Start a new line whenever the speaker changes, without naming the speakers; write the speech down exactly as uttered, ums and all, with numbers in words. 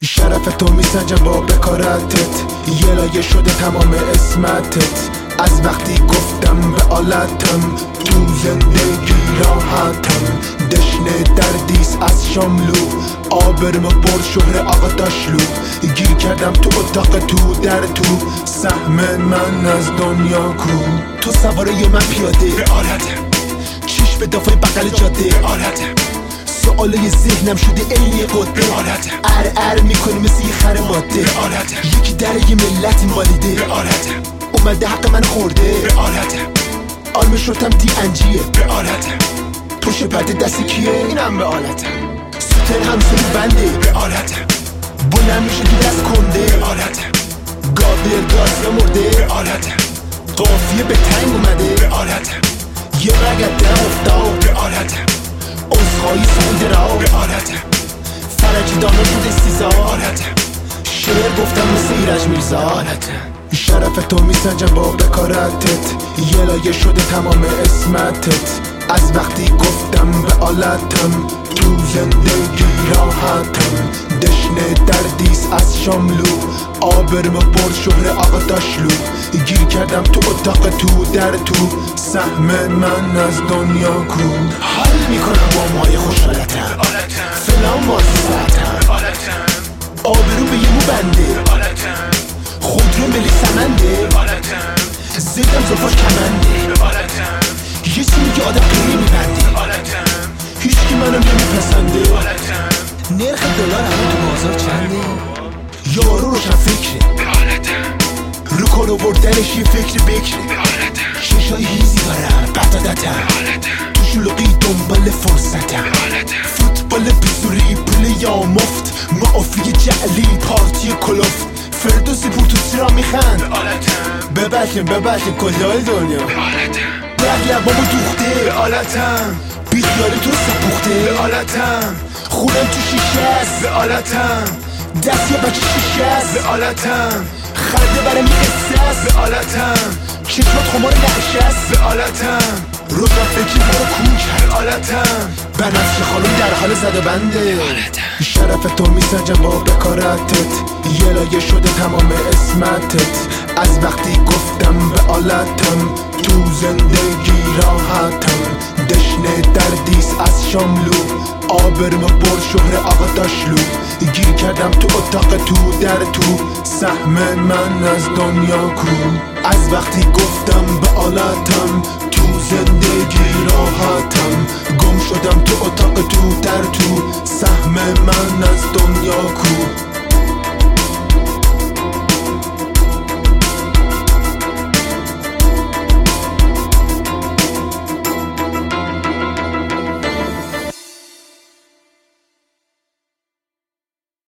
شرف تو میسنجم با بکارتت، یه لایه شده تمام اسمتت. از وقتی گفتم به آلتم تو زندگی راحتم. دشنه دردیس از شاملو، آبرم بر شهر آقا داشلو. گیر کردم تو اتاق تو در تو، سهم من از دنیا کو. تو سواره من پیاده به آلتم، چیش به دافای بغل جاده به آلتم. سوالای ذهنم شده عین قده به آلتم. ار ار میکنی مثل یه خر ماده به آلتم. یکی در یه ملت مالیده به آلتم. اومده حق من خورده به آلتم. آلم شدم دی انجیه به آلتم. پشت پرده دست کیه؟ اینم به آلتم. سوتر همسوری بنده به آلتم. بلند میشه تو دست کنده به آلتم. گابر گاز مرده به آلتم. قافیه به تنگ اومده به آلتم. یه رگت دم افتاد به آلتم. عذرخواهی سونده را به آلتم. فرجی دانا شده سیزا آلتم. شعر گفتم مثل ایرج میرزا آلتم. شرف تو میسنجم با بکارتت، یه لایه شده تمام اسمتت. از وقتی گفتم به آلتم تو زندگی راحتم. دشنه دردیس از شاملو، آبرم بر شهر آقا داشلو. گیر کردم تو اتاق تو در تو، سهم من از دنیا کو. حال میکنم با مای خوشحالتم، فلان بازی ساعتم. آبرو به یه مو بنده، خود رو ملی سمنده. زیدم زلفاش کمنده، یه چی میگه آدم قیلی میبنده. هیچ کی منو نمیپسنده. نرخ دلار همه تو بازار چنده؟ یارو روشن فکره، رو کارو بردنش یه فکر بکره. ششای هیزی دارم بدادتم، تو شلوقی دنبال فرصتم. فوتبال بیزوری پول یا مفت، معافی جعلی پارتی کلفت. فردوسی پورتوسی را میخند ببکیم ببکیم کجای دنیا. رگ لبامو دوخته به آلتم، بیخیال تو سپوخته به آلتم. خونم تو شیشه است به آلتم، دست یه بچه شیشه است به آلتم. خنده برم یه قصه است به آلتم، چشمات خمار نشست به آلتم. روزم فکری ما رو کوک به آلتم. بنفش خانم در حال زد و بنده. شرف تو میسنجم با بکارتت، یه لایه شده تمام اسمتت. از وقتی گفتم به آلتم تو زندگی راحتم. دشنه دردیس از شاملو، آبرم بر شهر آقا داشلو. گیر کردم تو اتاق تو در تو، سهم من از دنیا کو. از وقتی گفتم به آلتم تو زندگی راحتم. گم شدم تو اتاق تو در تو، سهم من از دنیا کو.